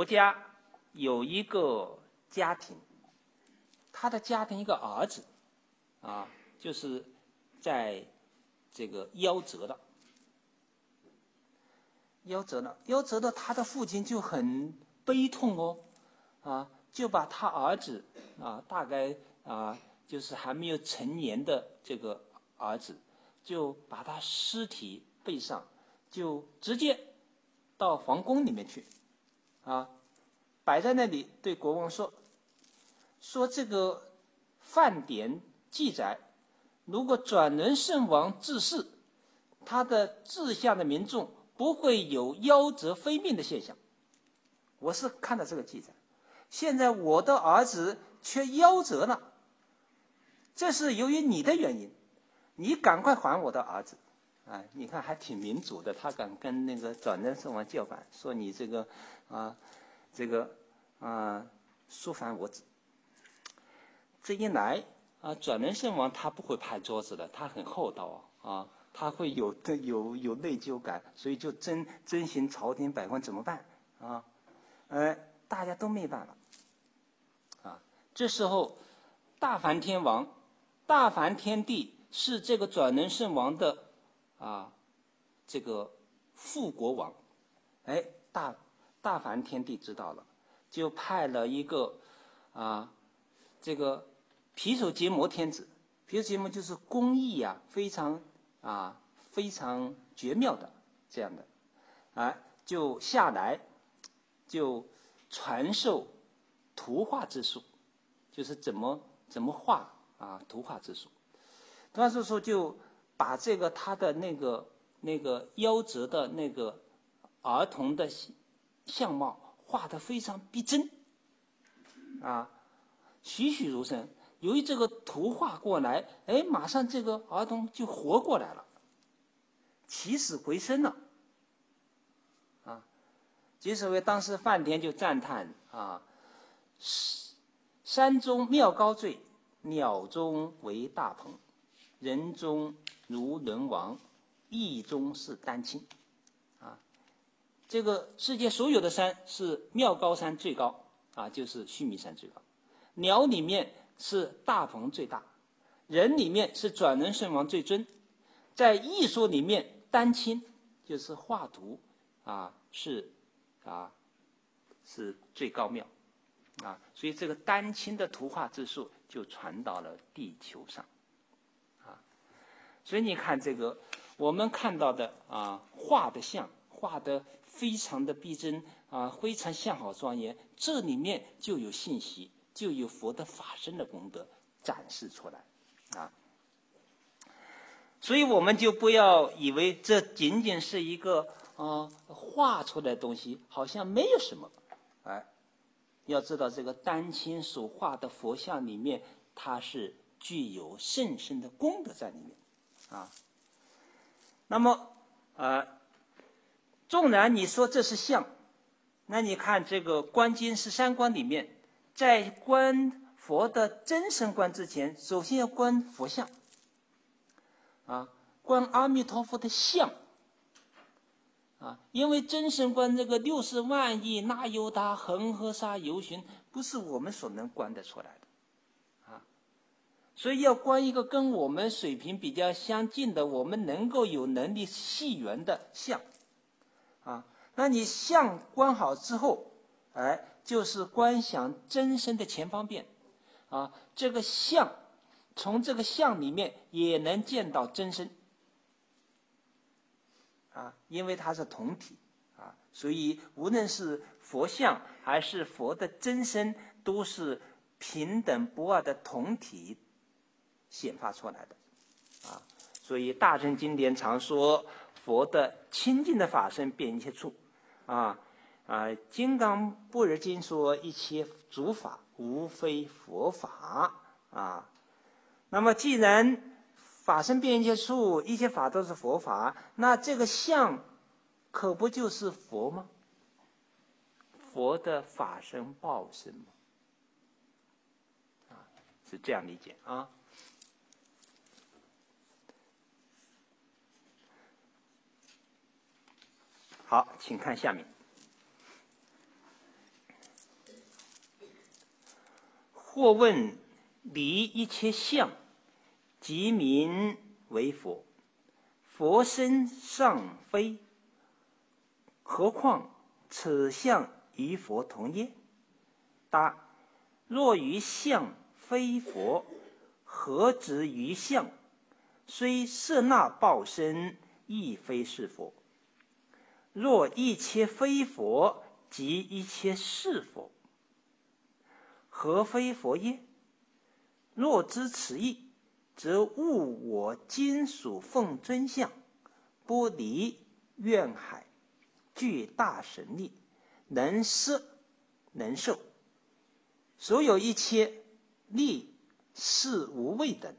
国家有一个家庭，他的家庭一个儿子，就是在这个夭折了。夭折了，他的父亲就很悲痛哦，就把他儿子大概就是还没有成年的这个儿子，就把他尸体背上，就直接到皇宫里面去，摆在那里对国王说这个范典记载，如果转轮圣王治世，他的治下的民众不会有夭折非命的现象。我是看到这个记载，现在我的儿子却夭折了，这是由于你的原因，你赶快还我的儿子。你看还挺民主的，他敢跟那个转轮圣王叫板，说你这个疏反我子。这一来转轮圣王他不会拍桌子的，他很厚道他会有内疚感，所以就征询朝廷百官怎么办大家都没办法这时候大梵天王、大梵天帝是这个转轮圣王的这个副国王，大梵天帝知道了，就派了一个这个毗首羯摩天子，毗首羯摩就是工艺非常绝妙的这样的就下来就传授图画之术，就是怎么画图画之术。图画之术就把这个他的那个夭折的那个儿童的相貌画得非常逼真栩栩如生。由于这个图画过来，马上这个儿童就活过来了，起死回生了即所谓当时范田就赞叹山中妙高坠，鸟中为大鹏，人中如轮王，意中是丹青这个世界所有的山是妙高山最高就是须弥山最高，鸟里面是大鹏最大，人里面是转轮圣王最尊，在艺术里面丹青就是画图是最高妙所以这个丹青的图画之术就传到了地球上所以你看这个我们看到的画的像画的非常的逼真非常相好庄严，这里面就有信息，就有佛的法身的功德展示出来所以我们就不要以为这仅仅是一个画出来的东西，好像没有什么要知道这个丹青所画的佛像里面，它是具有甚深的功德在里面那么纵然你说这是像，那你看这个观经13观里面，在观佛的真身观之前，首先要观佛像观阿弥陀佛的像因为真身观这个60万亿那由他恒河沙游巡，不是我们所能观得出来的所以要观一个跟我们水平比较相近的，我们能够有能力系缘的像那你像观好之后就是观想真身的前方便这个像从这个像里面也能见到真身因为它是同体所以无论是佛像还是佛的真身，都是平等不二的同体显发出来的所以大乘经典常说佛的清净的法身遍一切处金刚般若经说一切诸法无非佛法那么既然法身遍一切处，一切法都是佛法，那这个像可不就是佛吗？佛的法身报身吗？是这样理解好，请看下面。 或问离一切相，即名为佛。佛身尚非，何况此相与佛同耶？答：若于相非佛，何止于相？虽摄那报身，亦非是佛。若一切非佛，即一切是佛。何非佛耶？若知此意，则悟我今属奉尊相，不离愿海，具大神力，能摄能受，所有一切力事无畏等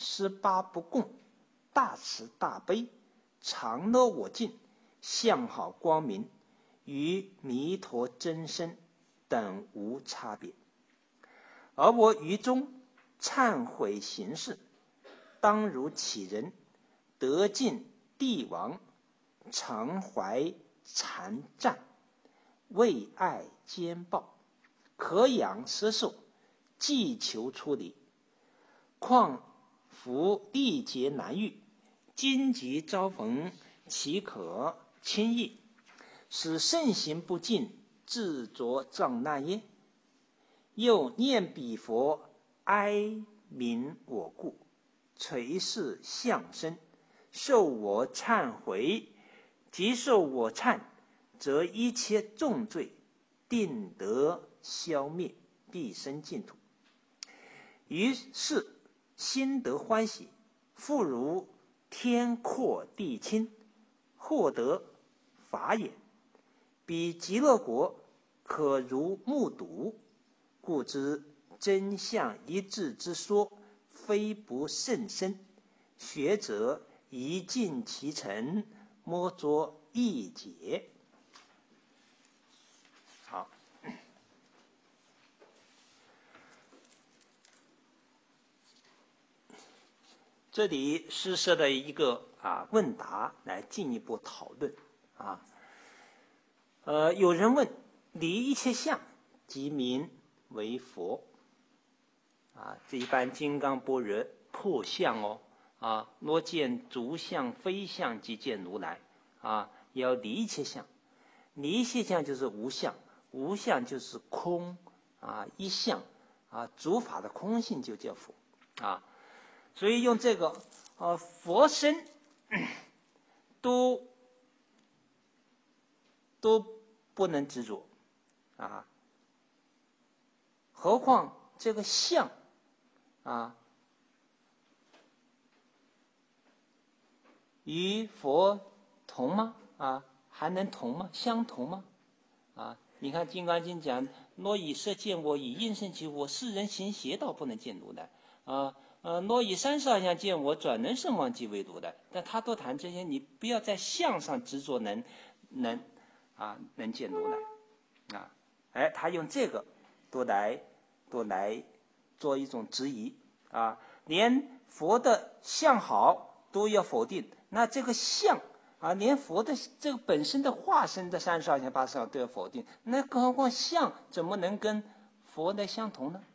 ，18不共，大慈大悲，常乐我净，相好光明，与弥陀真身等无差别。而我于中忏悔行事，当如乞人，得尽帝王，常怀残战，为爱兼报，可养奢受，既求出离。况夫历劫难遇，今即遭逢，岂可轻易？使圣行不尽，自着障难耶？又念彼佛，哀悯我故，垂视相身，受我忏悔。即受我忏，则一切重罪定得消灭，毕生净土。于是心得欢喜，复如天阔地清，获得法眼。彼极乐国可如目睹，故知真相一致之说，非不甚深。学者一尽其诚，莫作一解。好，这里诗设的一个问答来进一步讨论有人问：离一切相，即名为佛这一般金刚般若破相若见诸相非相，即见如来要离一切相。离一切相就是无相，无相就是空一相诸法的空性就叫佛所以用这个佛身都不能执着何况这个相与佛同吗？还能同吗？相同吗？你看《金刚经》讲：若以色见我，以应身起我，世人行邪道，不能见如来若以32相见我，转能圣王即为如来。但他都谈这些，你不要在相上执着能见如来他用这个都来做一种质疑连佛的相好都要否定，那这个相连佛的这个本身的化身的32相80相都要否定，那更何况相怎么能跟佛的相同呢？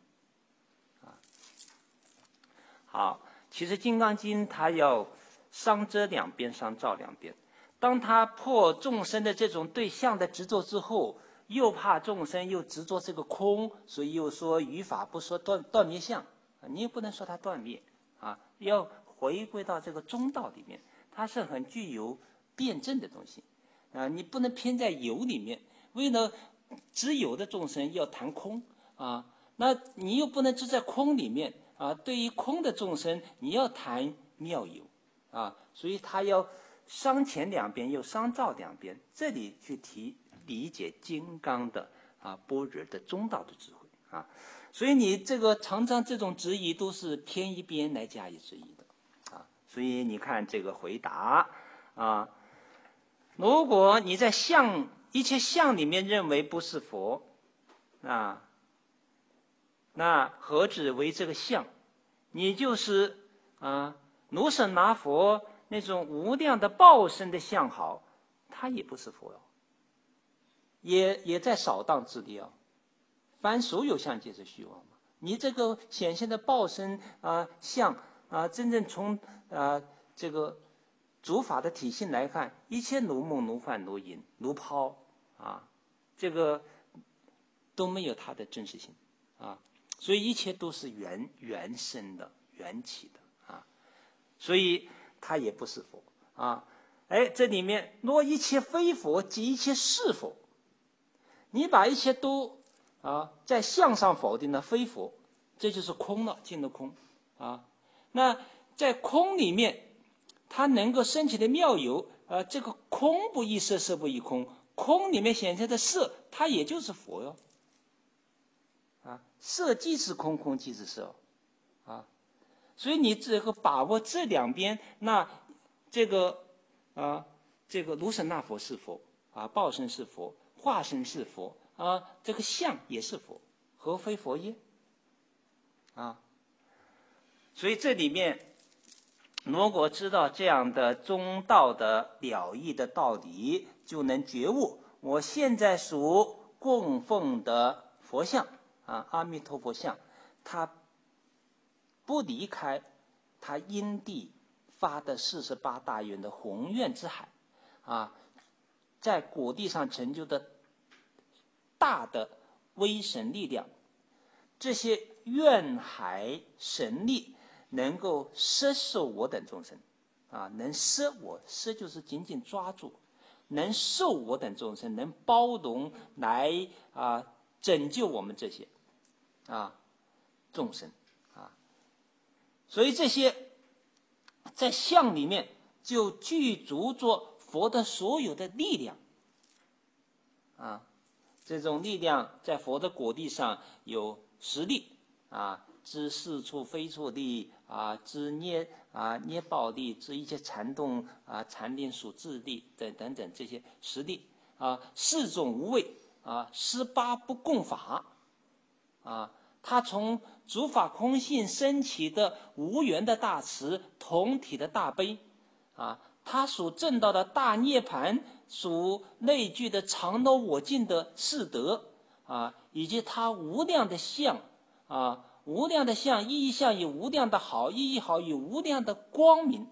好，其实《金刚经》它要商遮两边，商照两边。当他破众生的这种对相的执着之后，又怕众生又执着这个空，所以又说于法不说断灭相你也不能说它断灭要回归到这个中道里面，它是很具有辩证的东西你不能偏在有里面，为了只有的众生要谈空那你又不能只在空里面对于空的众生你要谈妙有所以他要商前两边又商照两边，这里去理解金刚的般若的中道的智慧所以你这个常常这种质疑都是偏一边来加以质疑的所以你看这个回答如果你在一切相里面认为不是佛那何止为这个相？你就是如是拿佛那种无量的报身的相好，它也不是佛也在扫荡之地凡所有相皆是虚妄嘛。 你这个显现的报身相真正从这个诸法的体性来看，一切如梦如幻如影如泡这个都没有它的真实性所以一切都是原生的、缘起的所以它也不是佛这里面若一切非佛即一切是佛，你把一切都在相上否定了非佛，这就是空了，进了空那在空里面，它能够升起的妙有这个空不异色，色不异空，空里面显现的色，它也就是佛哟色即是空，空即是色所以你这个把握这两边，那这个如舍那佛是佛报身是佛，化身是佛这个相也是佛，何非佛耶所以这里面如果知道这样的中道的了义的道理，就能觉悟我现在所供奉的佛像阿弥陀佛像，它不离开它因地发的48大愿的宏愿之海在果地上成就的大的威神力量，这些愿海神力能够摄受我等众生能摄我，摄就是紧紧抓住，能受我等众生，能包容来拯救我们这些众生所以这些在相里面就具足着佛的所有的力量这种力量在佛的果地上有10力知是处非处力知捏报力，知一切禅动禅定属智力等等这些10力4种无畏18不共法它从诸法空性升起的无缘的大慈，同体的大悲它所证到的大涅槃，所内具的常柔我净的四德以及它无量的相无量的相，一一相有无量的好，一一好有无量的光明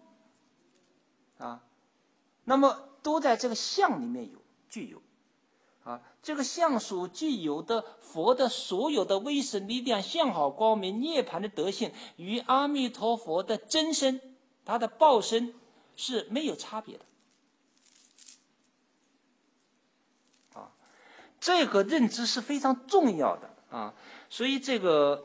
那么都在这个相里面具有这个相所具有的佛的所有的威神力量、相好光明、涅槃的德性，与阿弥陀佛的真身，他的报身是没有差别的这个认知是非常重要的所以这个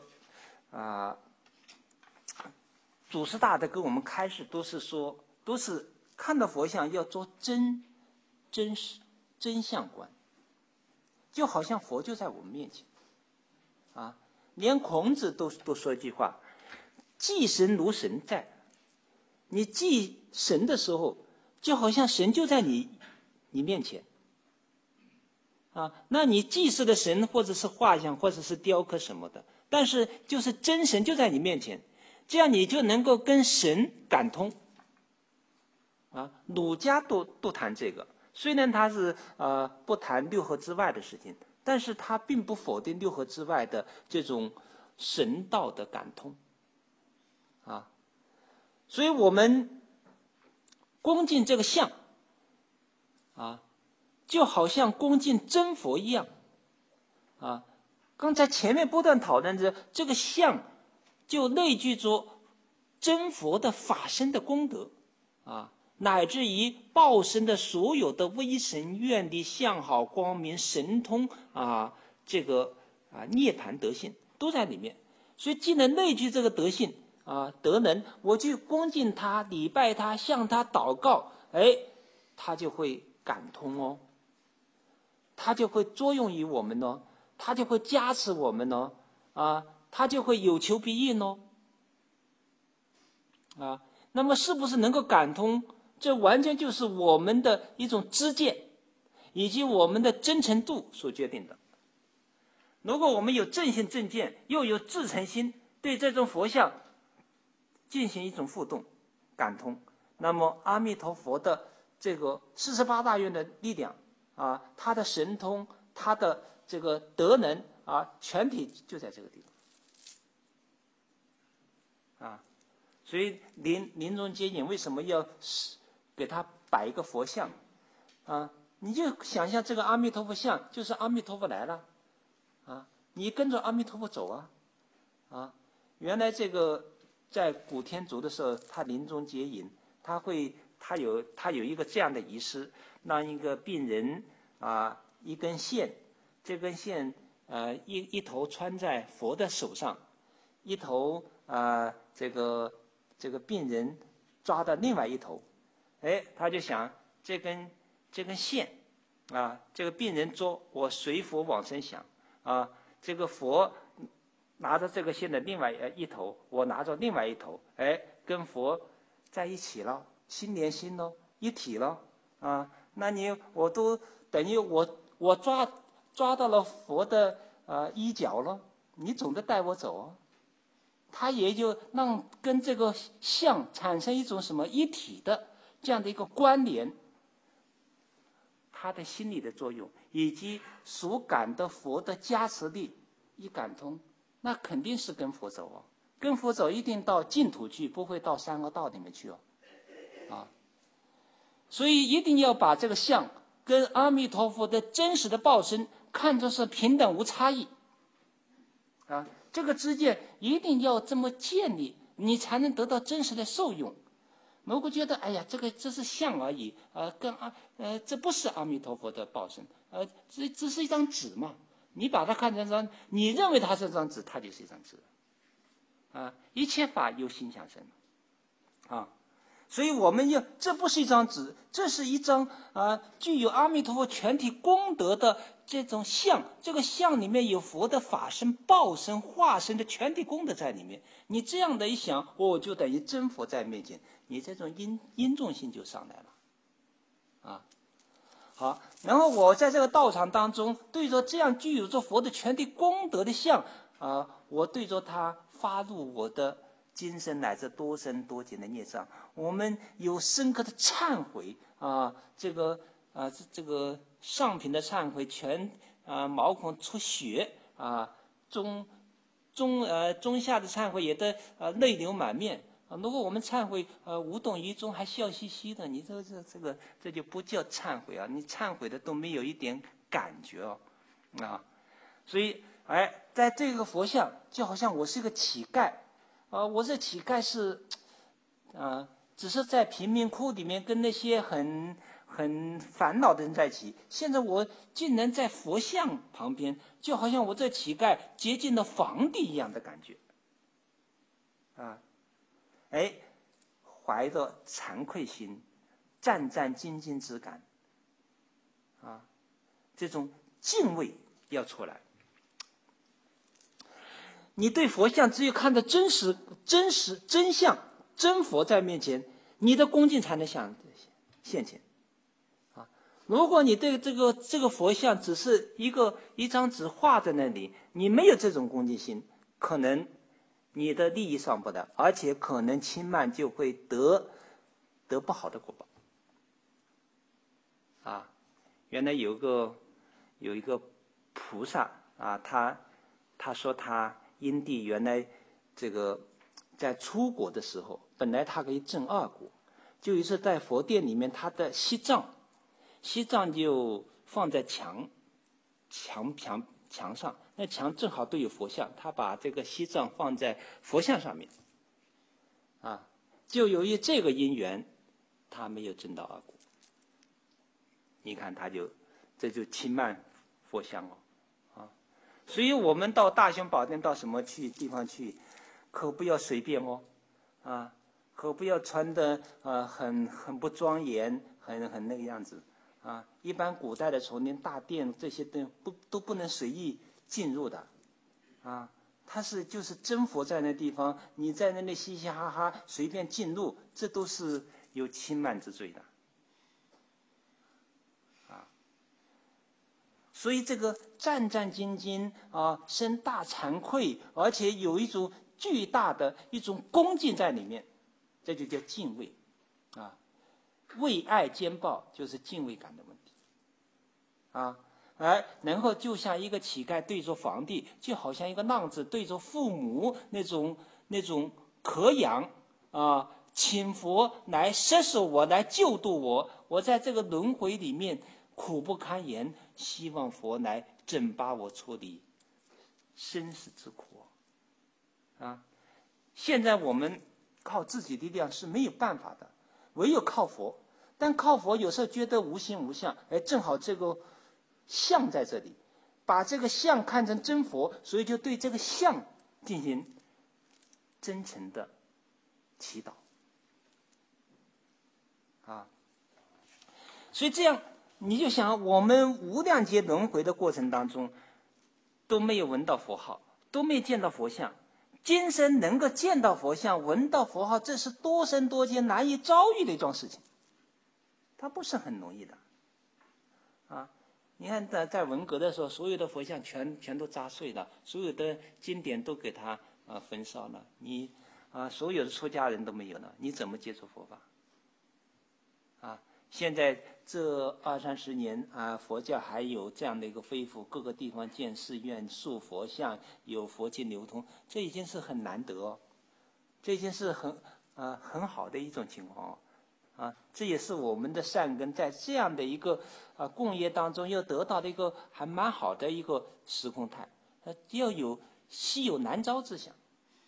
祖师大德跟我们开示都是说，都是看到佛像要做真实真相观，就好像佛就在我们面前连孔子都说一句话，祭神如神在。你祭神的时候，就好像神就在你面前那你祭祀的神或者是画像或者是雕刻什么的，但是就是真神就在你面前，这样你就能够跟神感通儒家都谈这个，虽然他是不谈六合之外的事情，但是他并不否定六合之外的这种神道的感通所以我们恭敬这个像就好像恭敬真佛一样刚才前面不断讨论着这个像就内具着真佛的法身的功德乃至于报身的所有的威神愿力、相好光明、神通这个涅槃德性都在里面。所以既能内具这个德性德能，我去恭敬他、礼拜他、向他祷告，他就会感通他就会作用于我们他就会加持我们他就会有求必应那么是不是能够感通？这完全就是我们的一种知见，以及我们的真诚度所决定的。如果我们有正信正见，又有至诚心，对这种佛像进行一种互动、感通，那么阿弥陀佛的这个48大愿的力量他的神通，他的这个德能全体就在这个地啊。所以临终接引为什么要给他摆一个佛像啊？你就想象这个阿弥陀佛像就是阿弥陀佛来了啊，你跟着阿弥陀佛走啊。原来这个在古天竺的时候，他临终接引，他有一个这样的仪式，让一个病人啊一根线，这根线一头穿在佛的手上，一头这个病人抓到另外一头，他就想这根线啊，这个病人捉，我随佛往生想啊，这个佛拿着这个线的另外一头，我拿着另外一头，跟佛在一起了，心连心了，一体了啊。那我都等于我抓到了佛的衣角了，你总得带我走啊。他也就让跟这个相产生一种什么一体的这样的一个关联，他的心理的作用以及所感的佛的加持力一感通，那肯定是跟佛走跟佛走一定到净土去，不会到三恶道里面去所以一定要把这个相跟阿弥陀佛的真实的报身看作是平等无差异这个之间一定要这么建立，你才能得到真实的受用。如果觉得哎呀，这是相而已这不是阿弥陀佛的报身这是一张纸嘛，你把它看成张，你认为它是张纸，它就是一张纸一切法由心想生所以我们这不是一张纸，这是一张具有阿弥陀佛全体功德的这种相，这个相里面有佛的法身、报身、化身的全体功德在里面。你这样的一想，就等于真佛在面前，你这种因重性就上来了好，然后我在这个道场当中，对着这样具有着佛的全体功德的相我对着它发入我的今生乃至多生多劫的孽障，我们有深刻的忏悔这个上品的忏悔，全毛孔出血中下的忏悔也得泪流满面如果我们忏悔无动于衷还笑嘻嘻的，你这就不叫忏悔你忏悔的都没有一点感觉所以在这个佛像就好像我是一个乞丐我这乞丐是只是在贫民窟里面跟那些很烦恼的人在一起，现在我竟然在佛像旁边，就好像我这乞丐接近了皇帝一样的感觉怀着惭愧心，战战兢兢之感这种敬畏要出来。你对佛像只有看到真实真相真佛在面前，你的恭敬才能现前如果你对这个佛像只是一张纸画在那里，你没有这种恭敬心，可能你的利益上不得，而且可能轻慢就会得不好的果报原来有一个菩萨他说他因地原来这个在出国的时候，本来他可以证二果，就有一次在佛殿里面，他的西藏就放在墙上，那墙正好都有佛像，他把这个西藏放在佛像上面就由于这个因缘，他没有证到二果。你看这就轻慢佛像所以我们到大雄宝殿到什么地方去，可不要随便可不要穿的很不庄严，很那个样子一般古代的丛林大殿这些都不能随意进入的它就是真佛在那地方，你在那里嘻嘻哈哈随便进入，这都是有轻慢之罪的所以这个战战兢兢生大惭愧，而且有一种巨大的一种恭敬在里面，这就叫敬畏畏爱兼报，就是敬畏感的问题然后就像一个乞丐对着皇帝，就好像一个浪子对着父母那种渴仰啊，请佛来摄受我，来救度我。我在这个轮回里面苦不堪言，希望佛来拯拔我出离生死之苦啊！现在我们靠自己力量是没有办法的，唯有靠佛。但靠佛有时候觉得无形无相，哎，正好这个相在这里，把这个相看成真佛，所以就对这个相进行真诚的祈祷啊。所以这样你就想，我们无量劫轮回的过程当中都没有闻到佛号，都没有见到佛像，今生能够见到佛像，闻到佛号，这是多生多劫难以遭遇的一桩事情，它不是很容易的啊。你看在文革的时候，所有的佛像全都砸碎了，所有的经典都给它焚烧了，你所有的出家人都没有了，你怎么接触佛法啊？现在这20-30年佛教还有这样的一个恢复，各个地方建寺院、塑佛像，有佛经流通，这已经是很难得哦，这已经是很好的一种情况哦。这也是我们的善根在这样的一个共业当中又得到的一个还蛮好的一个时空态，要有稀有难招之想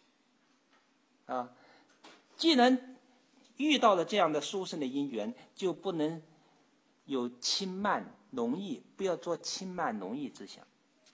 既然遇到了这样的殊胜的因缘，就不能有轻慢容易，不要做轻慢容易之想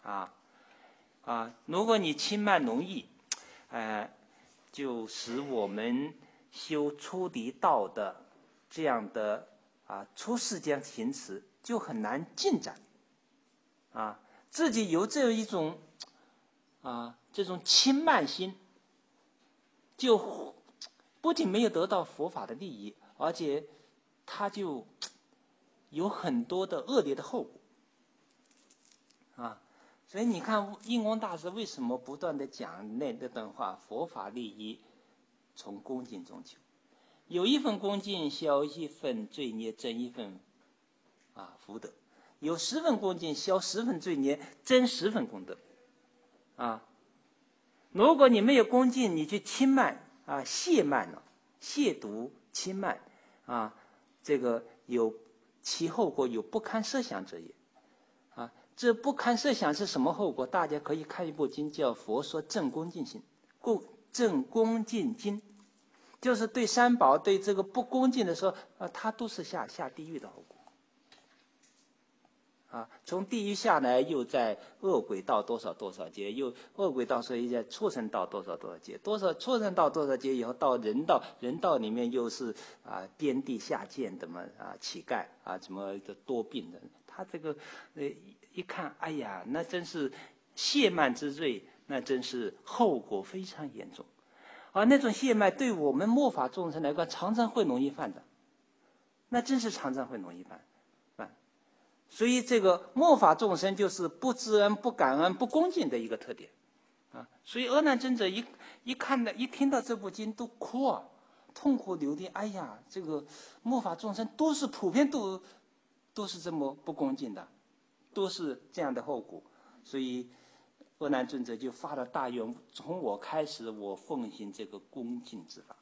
如果你轻慢容易就使我们修出离道的这样的出世间行持就很难进展自己有这一种这种轻慢心，就不仅没有得到佛法的利益，而且他就有很多的恶劣的后果所以你看印光大师为什么不断的讲那段话，佛法利益从恭敬中求，有一份恭敬消一份罪孽，增一份福德，有10份恭敬消10份罪孽，增10份功德如果你没有恭敬，你去轻慢亵慢了，亵渎轻慢这个有其后果有不堪设想者也这不堪设想是什么后果？大家可以看一部经叫《佛说正恭敬心》，正恭敬经，就是对三宝对这个不恭敬的时候他都是下地狱的后果从地狱下来，又在恶鬼道多少劫，又恶鬼道，所以在畜生道多少劫，畜生道多少劫以后到人道，人道里面又是边地下贱的嘛乞丐怎么的多病的，他这个一看，哎呀，那真是亵慢之罪，那真是后果非常严重那种亵慢对我们末法众生来讲，常常会容易犯的，那真是常常会容易犯。所以这个末法众生就是不知恩、不感恩、不恭敬的一个特点所以阿难尊者一听到这部经都哭痛哭流涕。哎呀，这个末法众生都是普遍都是这么不恭敬的，都是这样的后果。所以阿难尊者就发了大愿，从我开始，我奉行这个恭敬之法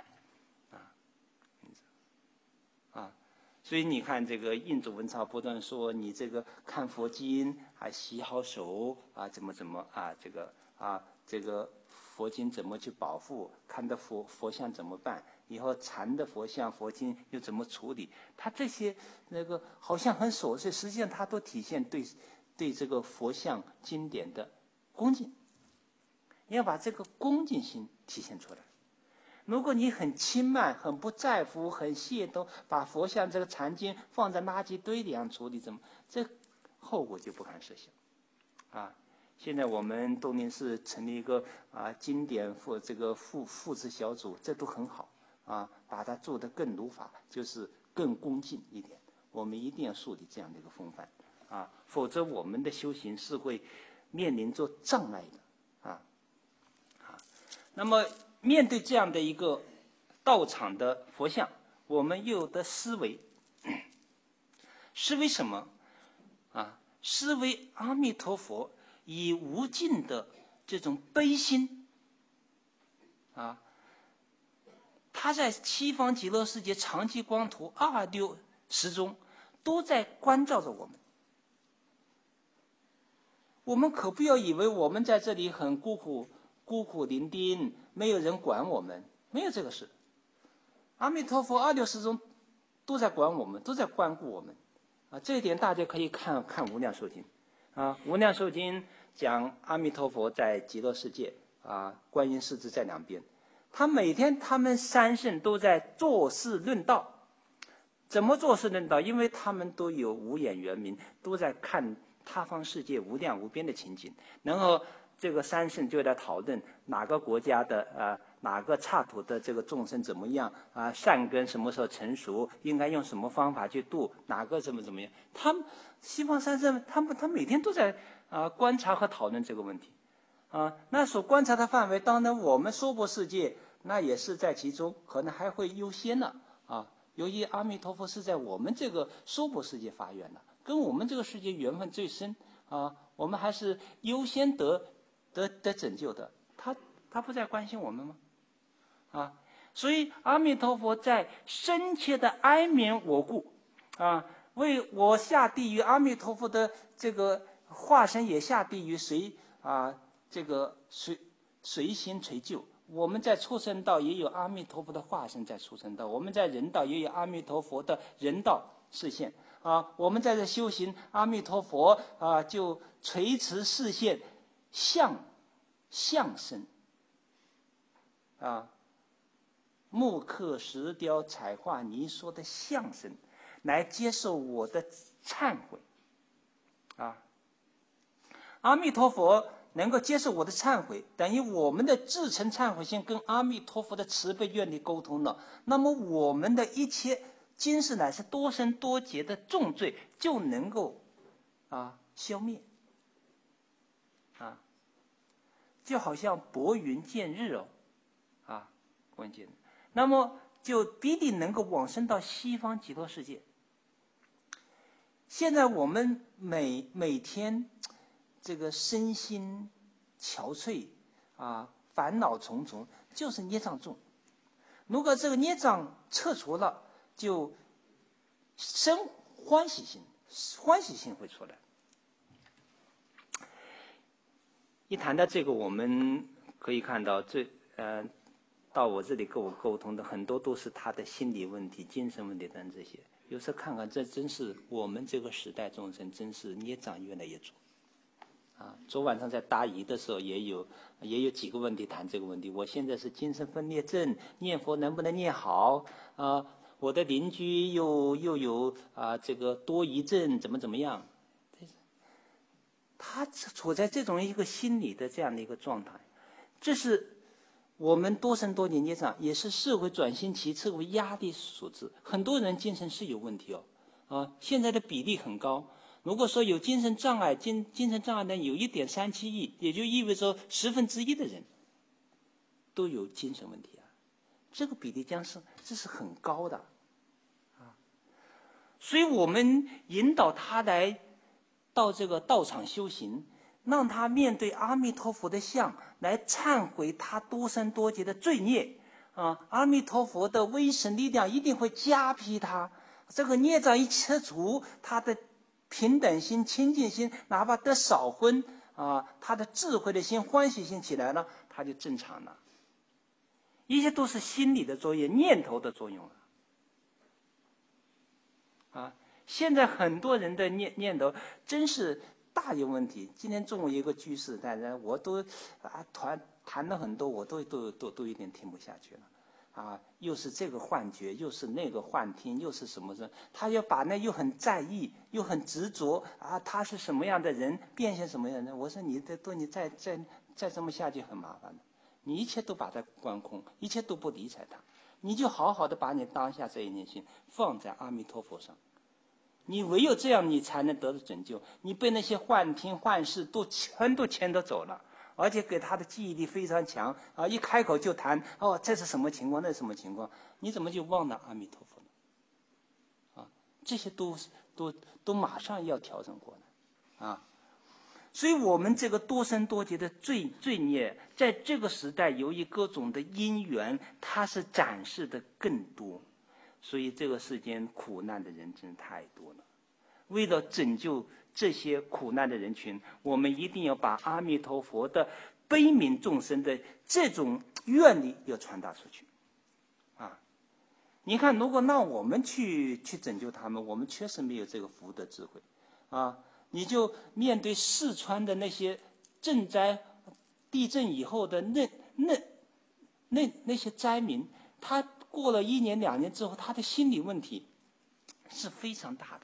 所以你看这个印祖文钞不断说，你这个看佛经洗好手怎么这个佛经怎么去保护，看的佛像怎么办，以后禅的佛像佛经又怎么处理，他这些好像很琐碎，实际上它都体现对这个佛像经典的恭敬，要把这个恭敬心体现出来。如果你很轻慢、很不在乎、很亵渎，把佛像这个禅经放在垃圾堆里处理，这后果就不堪设想现在我们东林寺成立一个经典复制小组，这都很好把它做得更如法，就是更恭敬一点。我们一定要树立这样的一个风范否则我们的修行是会面临着障碍的那么面对这样的一个道场的佛像，我们又有的思维，思维什么思维阿弥陀佛以无尽的这种悲心他在西方极乐世界长期光图2、6、10中，都在关照着我们。我们可不要以为我们在这里很孤苦伶仃，没有人管我们，没有这个事。阿弥陀佛2、6、10中都在管我们，都在关顾我们。这一点大家可以看无量寿经。无量寿经讲阿弥陀佛在极乐世界，观音世智在两边。每天他们三圣都在做事论道。怎么做事论道？因为他们都有无眼圆明，都在看他方世界无量无边的情景。然后这个三圣就在讨论哪个国家的哪个刹土的这个众生怎么样善根什么时候成熟，应该用什么方法去度，哪个怎么样。他们西方三圣他每天都在观察和讨论这个问题。那所观察的范围，当然我们娑婆世界那也是在其中，可能还会优先了由于阿弥陀佛是在我们这个娑婆世界发愿的，跟我们这个世界缘分最深我们还是优先得拯救的。他不再关心我们吗？所以阿弥陀佛在深切的哀悯我故为我下地狱，阿弥陀佛的这个化身也下地狱，随心垂救。我们在畜生道也有阿弥陀佛的化身在畜生道，我们在人道也有阿弥陀佛的人道视线我们在这修行，阿弥陀佛就垂慈视线相身木刻石雕彩画泥塑的相身来接受我的忏悔阿弥陀佛能够接受我的忏悔，等于我们的至诚忏悔心跟阿弥陀佛的慈悲愿力沟通了，那么我们的一切今世乃是多生多劫的重罪就能够消灭就好像拨云见日关键，那么就必定能够往生到西方极乐世界。现在我们每天这个身心憔悴烦恼重重，就是孽障重。如果这个孽障撤除了，就生欢喜心会出来。一谈到这个，我们可以看到到我这里跟我沟通的很多都是他的心理问题、精神问题等这些。有时候看看，这真是我们这个时代众生，真是孽障越来越重。昨晚上在答疑的时候也有几个问题谈这个问题。我现在是精神分裂症，念佛能不能念好我的邻居又有这个多疑症，怎么样？他处在这种一个心理的这样的一个状态，这是我们多生多年孽障，也是社会转型期社会压力所致。很多人精神是有问题现在的比例很高。如果说有精神障碍，精神障碍的有1.37亿，也就意味着1/10的人都有精神问题这个比例这是很高的所以我们引导他来到这个道场修行，让他面对阿弥陀佛的像，来忏悔他多生多劫的罪孽阿弥陀佛的威神力量一定会加庇他，这个孽障一切除，他的平等心、清净心，哪怕得少分他的智慧的心、欢喜心起来了，他就正常了。一切都是心理的作用、念头的作用现在很多人的念头真是大有问题。今天中午有个居士，我都谈了很多，我都有点听不下去了又是这个幻觉，又是那个幻听，又是什么事，他又把又很在意，又很执着他是什么样的人，变现什么样的人。我说你再这么下去很麻烦的，你一切都把它观空，一切都不理睬他，你就好好的把你当下这一念心放在阿弥陀佛上，你唯有这样，你才能得到拯救。你被那些幻听幻视全都牵得走了，而且给他的记忆力非常强一开口就谈这是什么情况，那是什么情况，你怎么就忘了阿弥陀佛呢这些都马上要调整过来所以我们这个多生多劫的罪孽，在这个时代由于各种的因缘，它是展示的更多。所以这个世间苦难的人真太多了。为了拯救这些苦难的人群，我们一定要把阿弥陀佛的悲悯众生的这种愿力要传达出去。你看，如果让我们去拯救他们，我们确实没有这个福德智慧。你就面对四川的那些震灾、地震以后的那些灾民，他过了1年2年之后，他的心理问题是非常大的。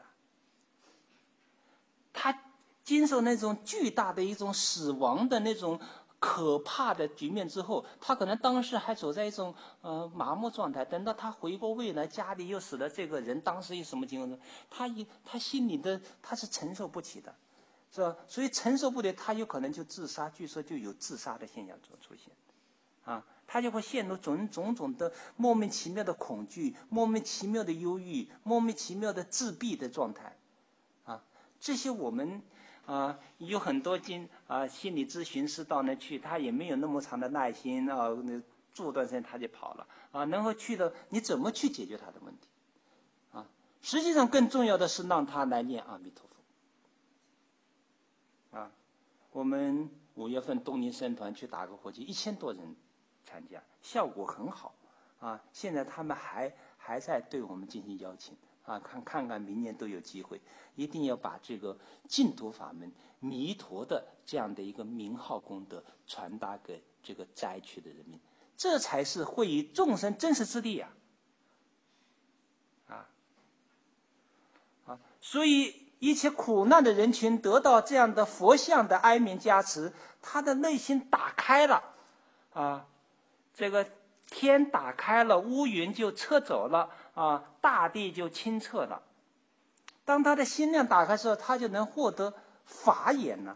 他经受那种巨大的一种死亡的那种可怕的局面之后，他可能当时还走在一种麻木状态。等到他回过味来，家里又死了这个人，当时有什么情况呢？他心里的他是承受不起的，是吧？所以承受不了，他有可能就自杀。据说就有自杀的现象出现，他就会陷入种种的莫名其妙的恐惧、莫名其妙的忧郁、莫名其妙的自闭的状态，这些我们。有很多心理咨询师到那去，他也没有那么长的耐心做段时间他就跑了能够去的，你怎么去解决他的问题实际上更重要的是让他来念阿弥陀佛我们5月份东宁僧团去打个火机，1000多人参加，效果很好现在他们还在对我们进行邀请看看明年都有机会，一定要把这个净土法门弥陀的这样的一个名号功德传达给这个灾区的人民，这才是惠于众生真实之地所以一切苦难的人群得到这样的佛像的哀悯加持，他的内心打开了这个天打开了，乌云就撤走了大地就清澈了。当他的心量打开的时候，他就能获得法眼了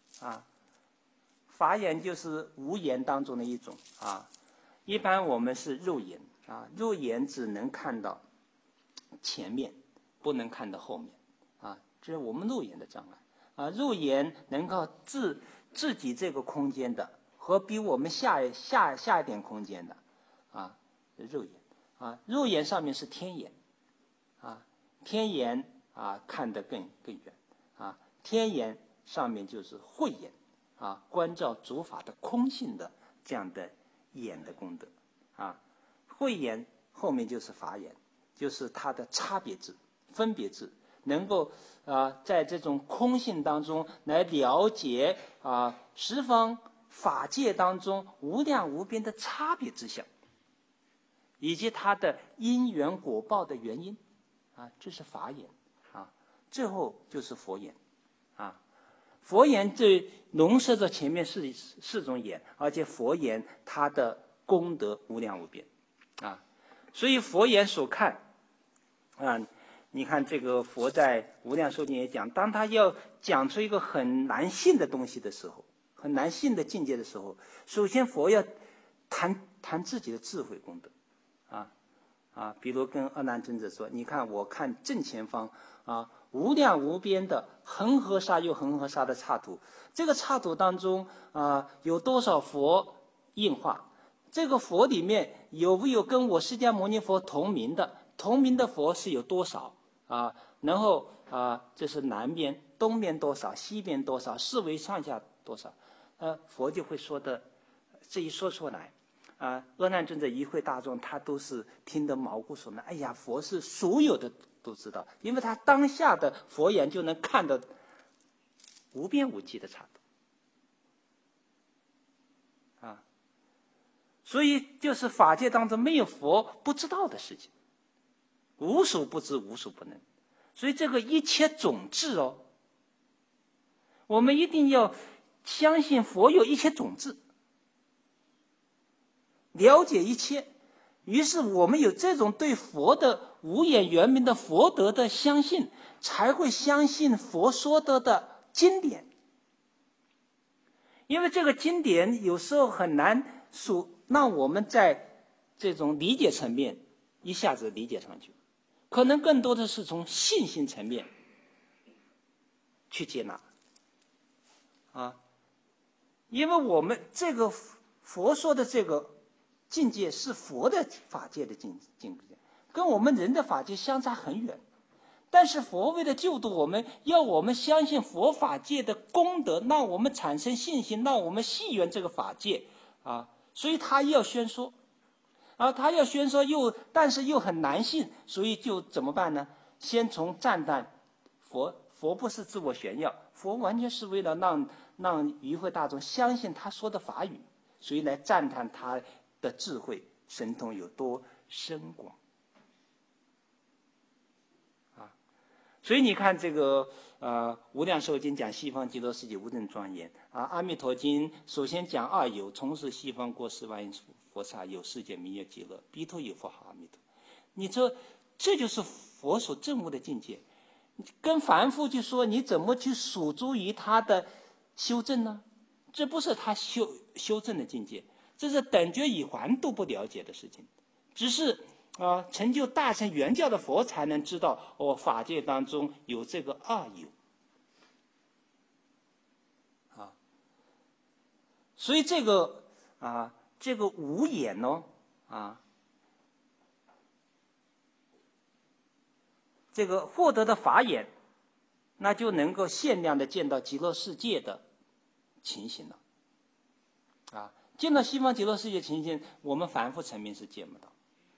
法眼就是无眼当中的一种一般我们是肉眼肉眼只能看到前面，不能看到后面这是我们肉眼的障碍肉眼能够自己这个空间的和比我们下一点空间的肉眼肉眼上面是天眼天眼看得更远天眼上面就是慧眼关照诸法的空性的这样的眼的功德慧眼后面就是法眼，就是它的差别智、分别智，能够在这种空性当中来了解十方法界当中无量无边的差别之相，以及它的因缘果报的原因这是法眼最后就是佛眼佛眼这笼摄着前面四种眼，而且佛眼它的功德无量无边所以佛眼所看你看这个佛在无量寿经也讲，当他要讲出一个很难信的东西的时候，很难信的境界的时候，首先佛要谈自己的智慧功德比如跟阿难尊者说，你看我看正前方无量无边的恒河沙又恒河沙的刹土，这个刹土当中有多少佛应化，这个佛里面有没有跟我释迦牟尼佛同名的佛是有多少然后这是南边东边多少，西边多少，四维上下多少佛就会说的，这一说出来阿难尊者一会大众，他都是听得毛骨悚然。哎呀，佛是所有的都知道，因为他当下的佛眼就能看到无边无际的刹土所以就是法界当中没有佛不知道的事情，无所不知，无所不能。所以这个一切种智我们一定要相信佛有一切种智，了解一切，于是我们有这种对佛的无眼圆明的佛德的相信，才会相信佛说的经典。因为这个经典有时候很难让我们在这种理解层面一下子理解上去，可能更多的是从信心层面去接纳啊，因为我们这个佛说的这个境界是佛的法界的境界，跟我们人的法界相差很远。但是佛为了救度我们，要我们相信佛法界的功德，让我们产生信心，让我们信缘这个法界啊，所以他要宣说，他要宣说但是又很难信，所以就怎么办呢？先从赞叹佛不是自我炫耀，佛完全是为了让与会大众相信他说的法语，所以来赞叹他的智慧神通有多深广。所以你看这个无量寿经讲西方极乐世界无等庄严阿弥陀经首先讲二有，从事西方过10万亿佛刹，有世界名曰极乐，彼头有佛号阿弥陀。你这就是佛所证悟的境界。跟凡夫就说你怎么去属诸于他的修正呢？这不是他修正的境界，这是等觉已还都不了解的事情，只是成就大乘圆教的佛才能知道法界当中有这个二有所以这个无眼这个获得的法眼，那就能够限量的见到极乐世界的情形了见到西方极乐世界情形，我们凡夫层面是见不到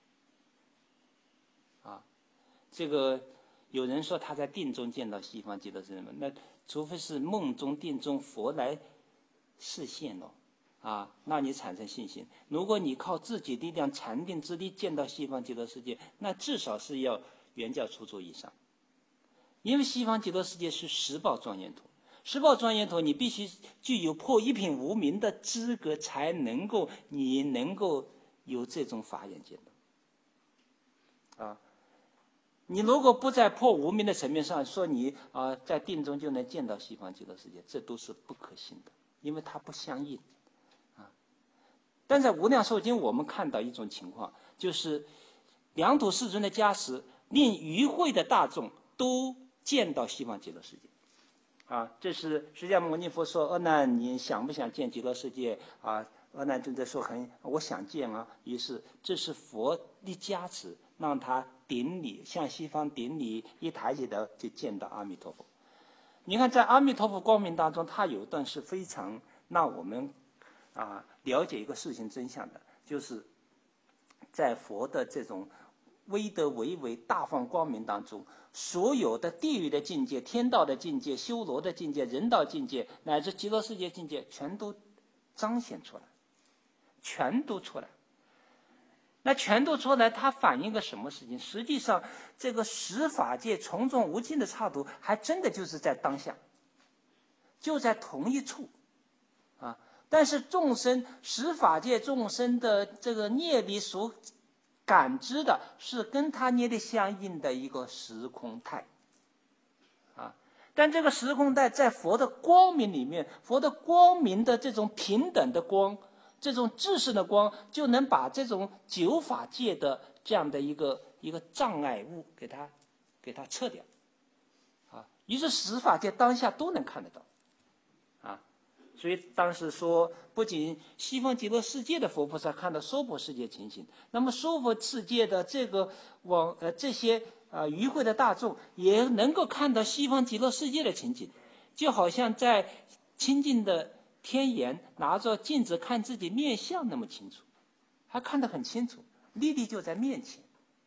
这个有人说他在定中见到西方极乐世界，那除非是梦中定中佛来示现了那你产生信心。如果你靠自己力量禅定之力见到西方极乐世界，那至少是要圆教初住以上。因为西方极乐世界是十报庄严土，十报庄严土你必须具有破一品无明的资格，才能够有这种法眼见到你如果不在破无明的层面上说你在定中就能见到西方极乐世界，这都是不可信的，因为它不相应但在无量寿经我们看到一种情况，就是两土世尊的加持，令与会的大众都见到西方极乐世界这是释迦牟尼佛说阿难你想不想见极乐世界阿难尊者说我想见于是这是佛的加持，让他顶礼向西方顶礼，一抬起头就见到阿弥陀佛。你看在阿弥陀佛光明当中，他有一段是非常让我们了解一个事情真相的，就是在佛的这种威德巍巍大放光明当中，所有的地狱的境界、天道的境界、修罗的境界、人道境界乃至极乐世界境界全都彰显出来，全都出来。那全都出来，它反映个什么事情？实际上这个十法界重重无尽的刹土还真的就是在当下，就在同一处但是众生十法界众生的这个业力所感知的是跟他业力相应的一个时空态但这个时空态在佛的光明里面，佛的光明的这种平等的光，这种自性的光，就能把这种九法界的这样的一个障碍物给它撤掉于是十法界当下都能看得到所以当时说，不仅西方极乐世界的佛菩萨看到娑婆世界情形，那么娑婆世界的这个这些与会的大众也能够看到西方极乐世界的情景，就好像在清净的天眼拿着镜子看自己面相那么清楚，还看得很清楚，历历就在面前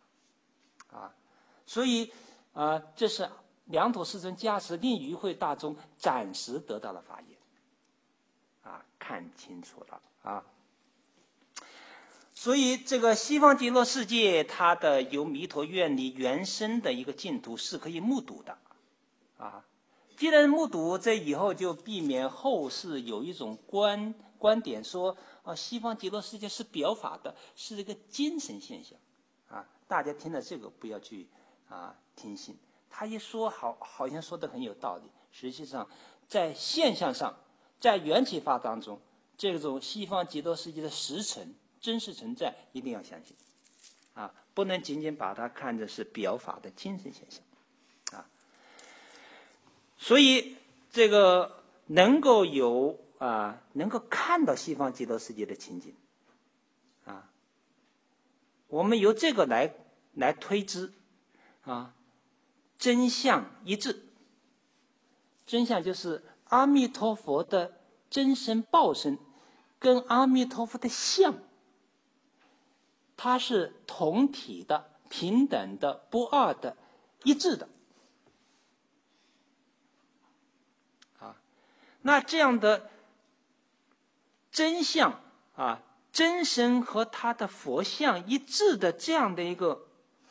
所以这是两土世尊加持，令与会大众暂时得到了法眼看清楚了所以这个西方极乐世界，它的由弥陀愿力原生的一个净土是可以目睹的既然目睹，这以后就避免后世有一种观点说西方极乐世界是表法的，是一个精神现象大家听了这个不要去听信，他一说好像说的很有道理，实际上在现象上，在缘起法当中，这种西方极乐世界的实存真实存在一定要相信不能仅仅把它看作是表法的精神现象所以这个能够能够看到西方极乐世界的情景，我们由这个来推知，真相一致。真相就是阿弥陀佛的真身报身跟阿弥陀佛的相，它是同体的、平等的、不二的、一致的。那这样的真相真身和他的佛像一致的这样的一个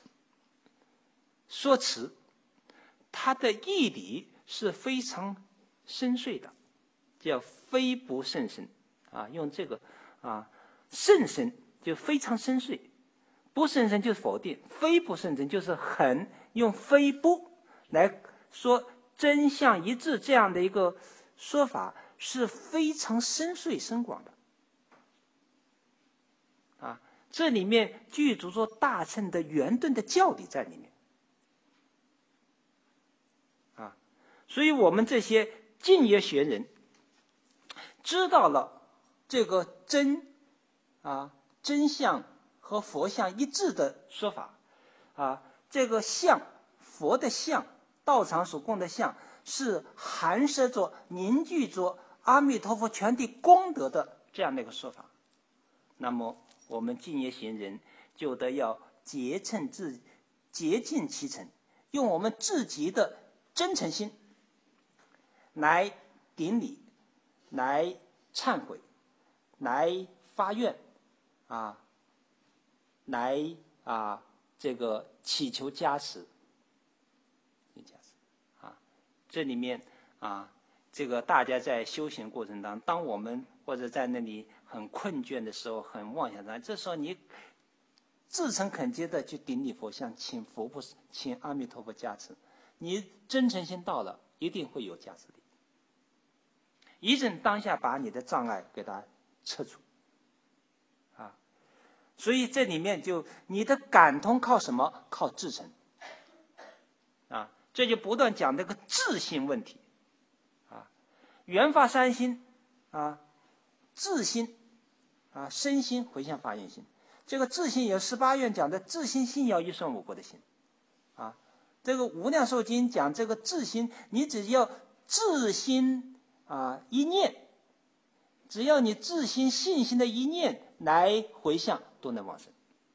说辞，它的义理是非常深邃的，叫非不甚深用这个甚深就非常深邃，不甚深就是否定，非不甚深就是用非不来说真相一致这样的一个说法是非常深邃深广的这里面具足着大乘的圆顿的教理在里面所以我们这些净业学人知道了这个真相和佛像一致的说法这个相，佛的相，道场所供的相是含摄着凝聚着阿弥陀佛全体功德的这样的一个说法，那么我们净业行人就得要竭尽其诚，用我们自己的真诚心来顶礼，来忏悔，来发愿来这个祈求加持这里面这个大家在修行过程当中，当我们或者在那里很困倦的时候，很妄想这时候你自诚恳切的去顶礼佛像，请阿弥陀佛加持，你真诚心到了，一定会有加持力，一阵当下把你的障碍给它撤除所以这里面就你的感通靠什么？靠至诚这就不断讲这个自性问题缘法三心自心身心回向法愿心，这个自心有18愿讲的自心信要一顺我国的心这个无量寿经讲这个自心，你只要自心一念，只要你自心信心的一念来回向，都能往生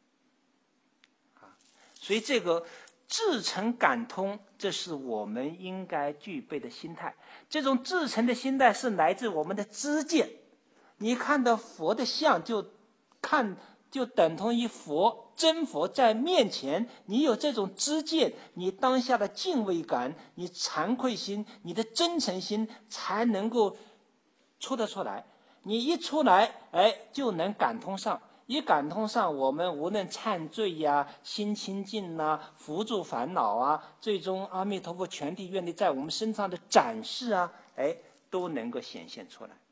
所以这个至诚感通，这是我们应该具备的心态。这种至诚的心态是来自我们的知见。你看到佛的像就等同于真佛在面前，你有这种知见，你当下的敬畏感，你惭愧心，你的真诚心才能够出得出来。你一出来就能感通上，一感通上，我们无论忏罪心清净扶助烦恼最终阿弥陀佛全体愿力在我们身上的展示都能够显现出来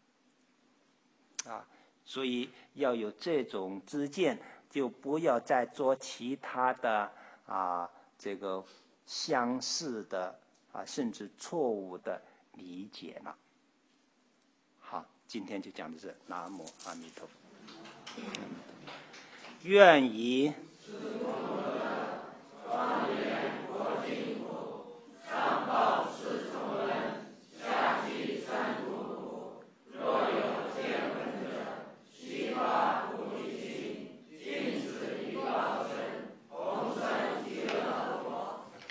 所以要有这种知见，就不要再做其他的这个相似的甚至错误的理解了。好，今天就讲到这，南无阿弥陀佛。愿以